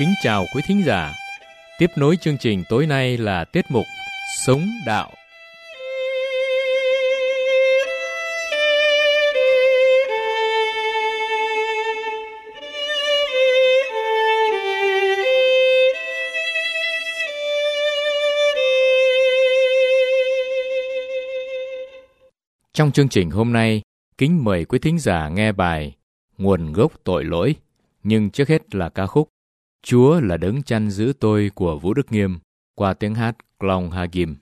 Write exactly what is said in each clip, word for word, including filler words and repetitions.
kính chào quý thính giả. Tiếp nối chương trình tối nay là tiết mục Sống Đạo. Trong chương trình hôm nay, kính mời quý thính giả nghe bài Nguồn gốc tội lỗi, nhưng trước hết là ca khúc Chúa là đấng chăn giữ tôi của Vũ Đức Nghiêm qua tiếng hát Klong Hagim.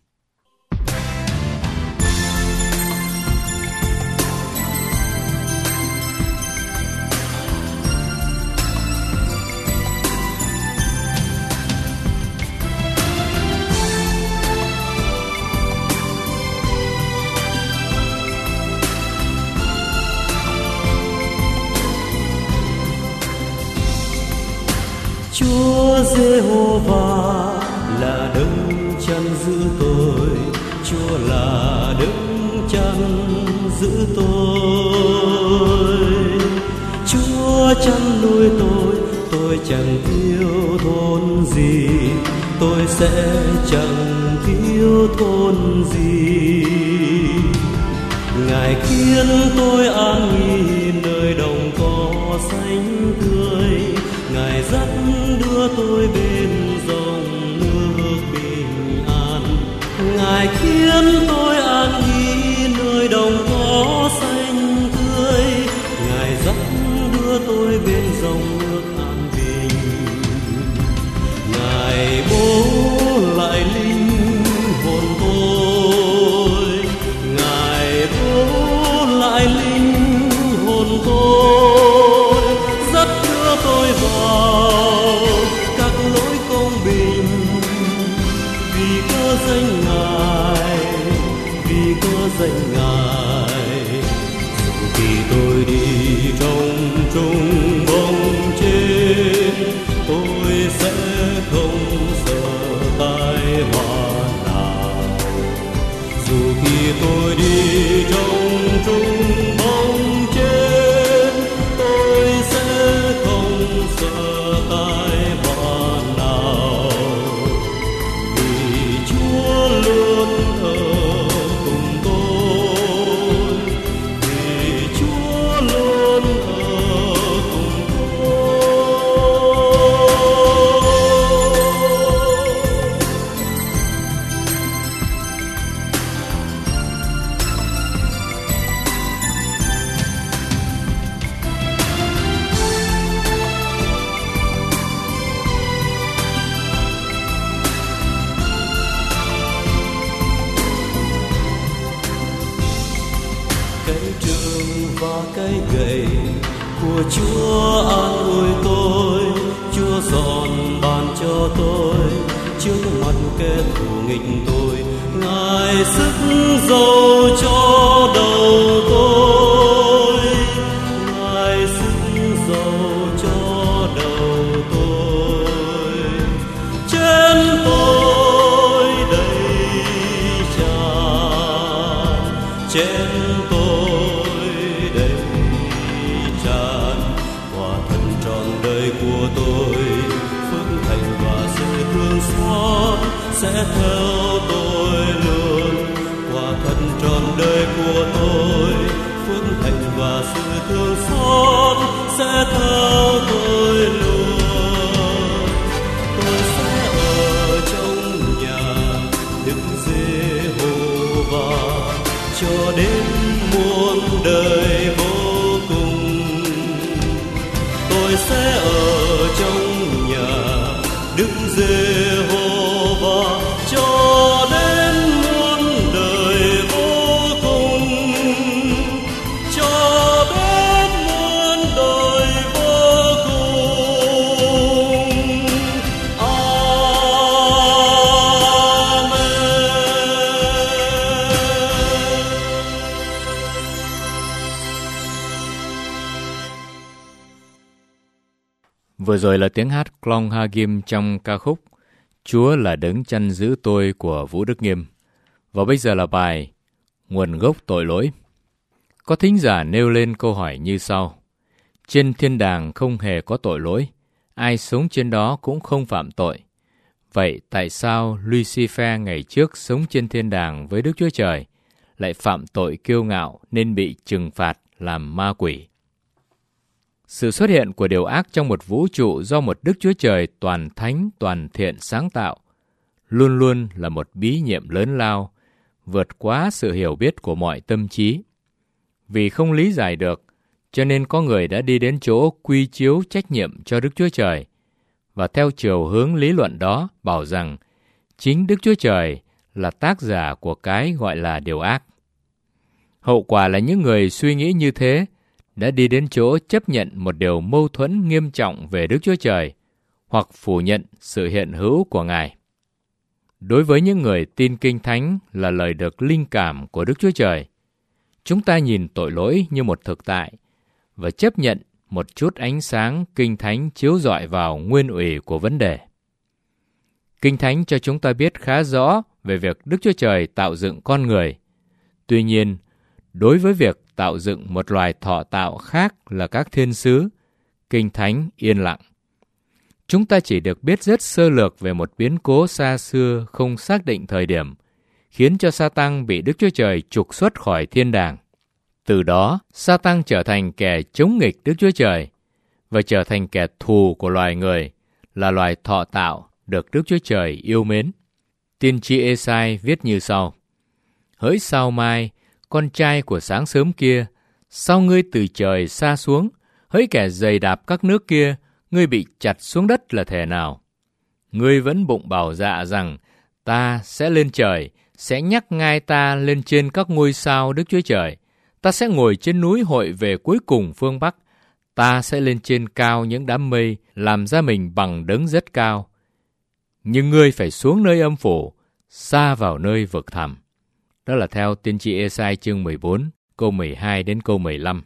Chúa Giê-hô-va là đấng chăn giữ tôi, Chúa là đấng chăn giữ tôi. Chúa chăn nuôi tôi, tôi chẳng thiếu thốn gì, tôi sẽ chẳng thiếu thốn gì. Ngài khiến tôi an nghỉ nơi đồng cỏ xanh tươi, Ngài dắt đưa tôi bên dòng nước bình an. Ngài khiến tôi an nghỉ nơi đồng cỏ xanh tươi, Ngài dắt đưa tôi bên dòng nước an bình. Ngài bố lại linh hồn tôi, Ngài bố lại linh hồn tôi, dắt đưa tôi vào các lối công bình. Vì cớ danh Ngài, vì cớ danh Ngài, dù khi tôi đi trong trung bóng chết, tôi sẽ không sợ tai họa nào. Dù khi tôi đi trong trung bóng chết, tôi sẽ không sợ tai họa nào. Vì Chúa luôn ở cùng tôi, vì Chúa luôn ở cùng tôi. Cái trường và cái gậy của Chúa an ủi tôi, Chúa dọn bàn cho tôi trước mặt kẻ thù nghịch tôi. Ngài sức dầu cho đầu tôi, Ngài sức dầu cho đầu tôi. Trên tôi đầy tràn, trên tôi đầy tràn quả thân trọn đời của tôi. Phước hạnh và sự thương xót sẽ theo tôi luôn, quả thân trọn đời của tôi. Phước hạnh và sự thương xót sẽ theo tôi luôn. Tôi sẽ ở trong nhà Đức Giê-hô-va cho đến muôn đời vô cùng. Tôi sẽ ở trong nhà Đức Giê-hô-va cho đến muôn đời vô cùng, cho đến muôn đời vô cùng. Amen. Vừa rồi là tiếng hát Klong Hagim trong ca khúc Chúa là đấng chăn giữ tôi của Vũ Đức Nghiêm. Và bây giờ là bài Nguồn gốc tội lỗi. Có thính giả nêu lên câu hỏi như sau: trên thiên đàng không hề có tội lỗi, ai sống trên đó cũng không phạm tội. Vậy tại sao Lucifer ngày trước sống trên thiên đàng với Đức Chúa Trời lại phạm tội kiêu ngạo nên bị trừng phạt làm ma quỷ? Sự xuất hiện của điều ác trong một vũ trụ do một Đức Chúa Trời toàn thánh, toàn thiện sáng tạo luôn luôn là một bí nhiệm lớn lao, vượt quá sự hiểu biết của mọi tâm trí. Vì không lý giải được, cho nên có người đã đi đến chỗ quy chiếu trách nhiệm cho Đức Chúa Trời, và theo chiều hướng lý luận đó bảo rằng chính Đức Chúa Trời là tác giả của cái gọi là điều ác. Hậu quả là những người suy nghĩ như thế đã đi đến chỗ chấp nhận một điều mâu thuẫn nghiêm trọng về Đức Chúa Trời, hoặc phủ nhận sự hiện hữu của Ngài. Đối với những người tin Kinh Thánh là lời được linh cảm của Đức Chúa Trời, chúng ta nhìn tội lỗi như một thực tại và chấp nhận một chút ánh sáng Kinh Thánh chiếu rọi vào nguyên ủy của vấn đề. Kinh Thánh cho chúng ta biết khá rõ về việc Đức Chúa Trời tạo dựng con người. Tuy nhiên, đối với việc tạo dựng một loài thọ tạo khác là các thiên sứ, Kinh Thánh yên lặng. Chúng ta chỉ được biết rất sơ lược về một biến cố xa xưa không xác định thời điểm, khiến cho Sa-tăng bị Đức Chúa Trời trục xuất khỏi thiên đàng. Từ đó, Sa-tăng trở thành kẻ chống nghịch Đức Chúa Trời và trở thành kẻ thù của loài người, là loài thọ tạo được Đức Chúa Trời yêu mến. Tiên tri Ê-sai viết như sau: Hỡi sao mai, con trai của sáng sớm kia, sao ngươi từ trời xa xuống? Hỡi kẻ giày đạp các nước kia, ngươi bị chặt xuống đất là thể nào? Ngươi vẫn bụng bảo dạ rằng, ta sẽ lên trời, sẽ nhắc ngai ta lên trên các ngôi sao Đức Chúa Trời. Ta sẽ ngồi trên núi hội về cuối cùng phương Bắc. Ta sẽ lên trên cao những đám mây, làm ra mình bằng đấng rất cao. Nhưng ngươi phải xuống nơi âm phủ, xa vào nơi vực thẳm. Đó là theo tiên tri Ê-sai chương mười bốn, câu mười hai đến câu mười lăm.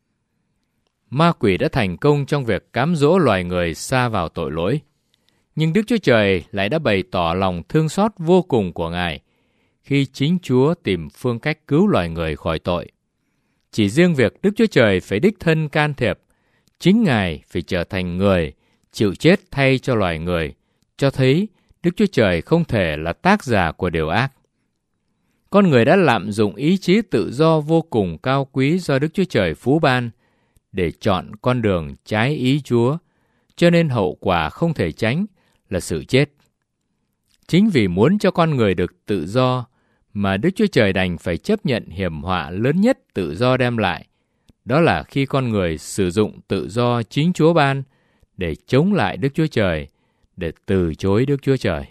Ma quỷ đã thành công trong việc cám dỗ loài người sa vào tội lỗi. Nhưng Đức Chúa Trời lại đã bày tỏ lòng thương xót vô cùng của Ngài khi chính Chúa tìm phương cách cứu loài người khỏi tội. Chỉ riêng việc Đức Chúa Trời phải đích thân can thiệp, chính Ngài phải trở thành người, chịu chết thay cho loài người, cho thấy Đức Chúa Trời không thể là tác giả của điều ác. Con người đã lạm dụng ý chí tự do vô cùng cao quý do Đức Chúa Trời phú ban để chọn con đường trái ý Chúa, cho nên hậu quả không thể tránh là sự chết. Chính vì muốn cho con người được tự do mà Đức Chúa Trời đành phải chấp nhận hiểm họa lớn nhất tự do đem lại, đó là khi con người sử dụng tự do chính Chúa ban để chống lại Đức Chúa Trời, để từ chối Đức Chúa Trời.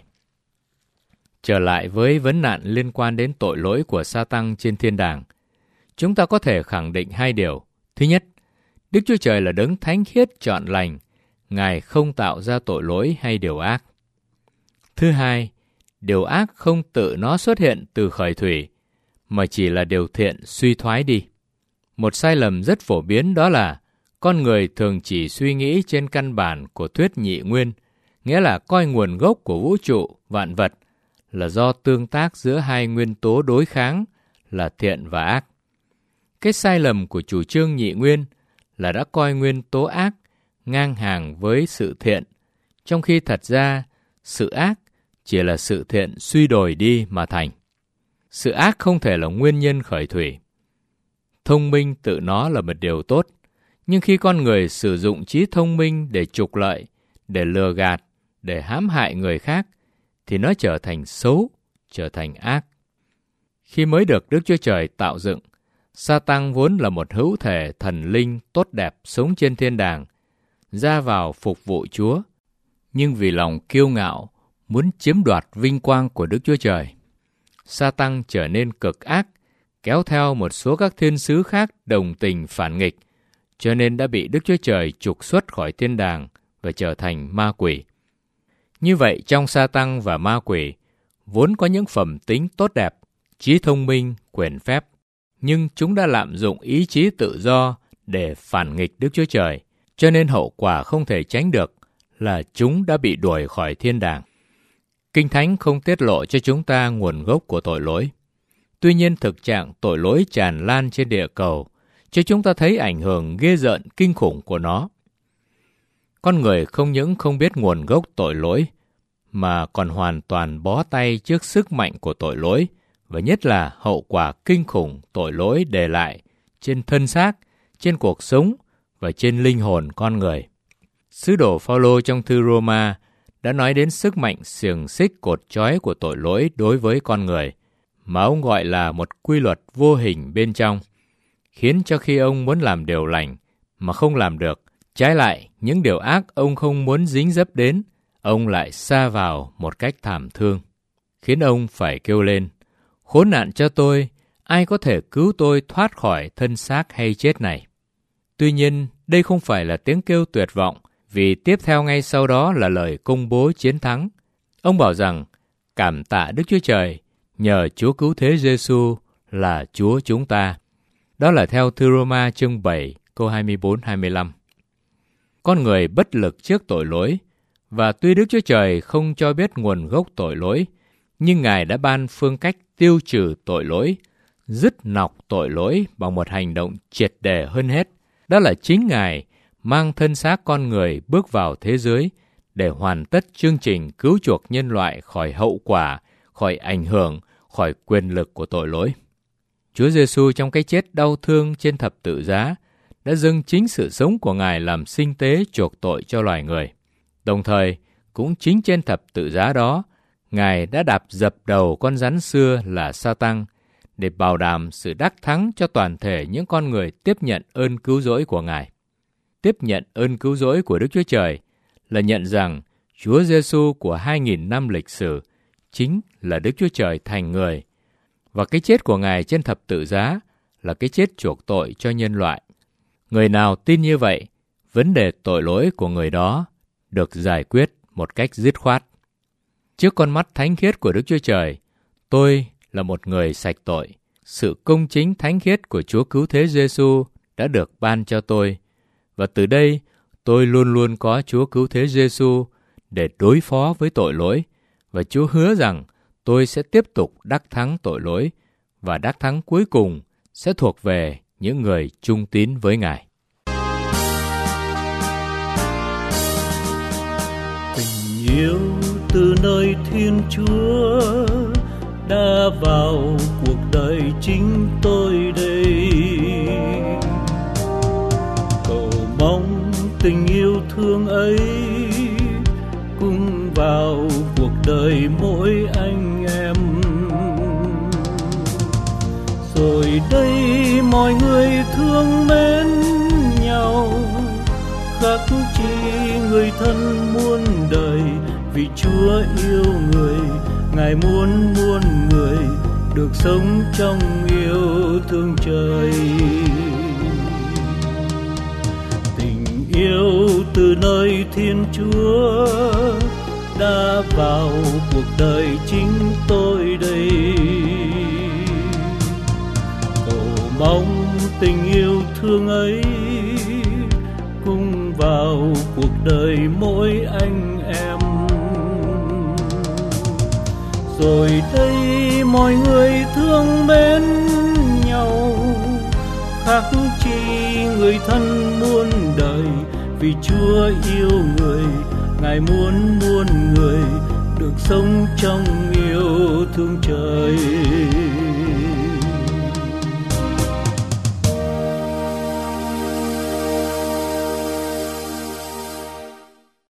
Trở lại với vấn nạn liên quan đến tội lỗi của Sa-tăng trên thiên đàng, chúng ta có thể khẳng định hai điều. Thứ nhất, Đức Chúa Trời là đấng thánh khiết trọn lành, Ngài không tạo ra tội lỗi hay điều ác. Thứ hai, điều ác không tự nó xuất hiện từ khởi thủy, mà chỉ là điều thiện suy thoái đi. Một sai lầm rất phổ biến đó là con người thường chỉ suy nghĩ trên căn bản của thuyết nhị nguyên, nghĩa là coi nguồn gốc của vũ trụ, vạn vật là do tương tác giữa hai nguyên tố đối kháng là thiện và ác. Cái sai lầm của chủ trương nhị nguyên là đã coi nguyên tố ác ngang hàng với sự thiện, trong khi thật ra sự ác chỉ là sự thiện suy đồi đi mà thành. Sự ác không thể là nguyên nhân khởi thủy. Thông minh tự nó là một điều tốt, nhưng khi con người sử dụng trí thông minh để trục lợi, để lừa gạt, để hãm hại người khác, thì nó trở thành xấu, trở thành ác. Khi mới được Đức Chúa Trời tạo dựng, Sa-tăng vốn là một hữu thể thần linh tốt đẹp sống trên thiên đàng, ra vào phục vụ Chúa, nhưng vì lòng kiêu ngạo, muốn chiếm đoạt vinh quang của Đức Chúa Trời, Sa-tăng trở nên cực ác, kéo theo một số các thiên sứ khác đồng tình phản nghịch, cho nên đã bị Đức Chúa Trời trục xuất khỏi thiên đàng và trở thành ma quỷ. Như vậy, trong Sa-tăng và ma quỷ, vốn có những phẩm tính tốt đẹp, trí thông minh, quyền phép, nhưng chúng đã lạm dụng ý chí tự do để phản nghịch Đức Chúa Trời, cho nên hậu quả không thể tránh được là chúng đã bị đuổi khỏi thiên đàng. Kinh Thánh không tiết lộ cho chúng ta nguồn gốc của tội lỗi. Tuy nhiên, thực trạng tội lỗi tràn lan trên địa cầu cho chúng ta thấy ảnh hưởng ghê rợn kinh khủng của nó. Con người không những không biết nguồn gốc tội lỗi, mà còn hoàn toàn bó tay trước sức mạnh của tội lỗi, và nhất là hậu quả kinh khủng tội lỗi để lại trên thân xác, trên cuộc sống và trên linh hồn con người. Sứ đồ Phao-lô trong thư Roma đã nói đến sức mạnh xiềng xích cột trói của tội lỗi đối với con người, mà ông gọi là một quy luật vô hình bên trong, khiến cho khi ông muốn làm điều lành mà không làm được, trái lại những điều ác ông không muốn dính dấp đến, ông lại sa vào một cách thảm thương, khiến ông phải kêu lên: khốn nạn cho tôi, ai có thể cứu tôi thoát khỏi thân xác hay chết này? Tuy nhiên, đây không phải là tiếng kêu tuyệt vọng, vì tiếp theo ngay sau đó là lời công bố chiến thắng. Ông bảo rằng, cảm tạ Đức Chúa Trời, nhờ Chúa cứu thế Giêsu là Chúa chúng ta. Đó là theo thư Roma chương bảy, câu hai mươi bốn hai mươi lăm. Con người bất lực trước tội lỗi, và tuy Đức Chúa Trời không cho biết nguồn gốc tội lỗi, nhưng Ngài đã ban phương cách tiêu trừ tội lỗi, dứt nọc tội lỗi bằng một hành động triệt để hơn hết. Đó là chính Ngài mang thân xác con người bước vào thế giới để hoàn tất chương trình cứu chuộc nhân loại khỏi hậu quả, khỏi ảnh hưởng, khỏi quyền lực của tội lỗi. Chúa Giêsu trong cái chết đau thương trên thập tự giá đã dâng chính sự sống của Ngài làm sinh tế chuộc tội cho loài người. Đồng thời, cũng chính trên thập tự giá đó, Ngài đã đạp dập đầu con rắn xưa là Sa-tăng để bảo đảm sự đắc thắng cho toàn thể những con người tiếp nhận ơn cứu rỗi của Ngài. Tiếp nhận ơn cứu rỗi của Đức Chúa Trời là nhận rằng Chúa Giêsu của hai nghìn năm lịch sử chính là Đức Chúa Trời thành người, và cái chết của Ngài trên thập tự giá là cái chết chuộc tội cho nhân loại. Người nào tin như vậy, vấn đề tội lỗi của người đó được giải quyết một cách dứt khoát. Trước con mắt thánh khiết của Đức Chúa Trời, tôi là một người sạch tội. Sự công chính thánh khiết của Chúa cứu thế Giêsu đã được ban cho tôi, và từ đây tôi luôn luôn có Chúa cứu thế Giêsu để đối phó với tội lỗi, và Chúa hứa rằng tôi sẽ tiếp tục đắc thắng tội lỗi, và đắc thắng cuối cùng sẽ thuộc về những người trung tín với Ngài. Tình yêu từ nơi Thiên Chúa đã vào cuộc đời chính tôi đây. Cầu mong tình yêu thương ấy cùng vào cuộc đời mỗi anh em. Rồi đây mọi người thương mến nhau, khắc chi người thân muôn đời. Vì Chúa yêu người, Ngài muốn muôn người được sống trong yêu thương trời. Tình yêu từ nơi Thiên Chúa đã vào cuộc đời chính tôi đây. Cầu mong tình yêu thương ấy cùng vào cuộc đời mỗi anh em. Rồi đây mọi người thương mến nhau, khắc chi người thân muôn đời. Vì Chúa yêu người, Ngài muốn muôn người được sống trong yêu thương trời.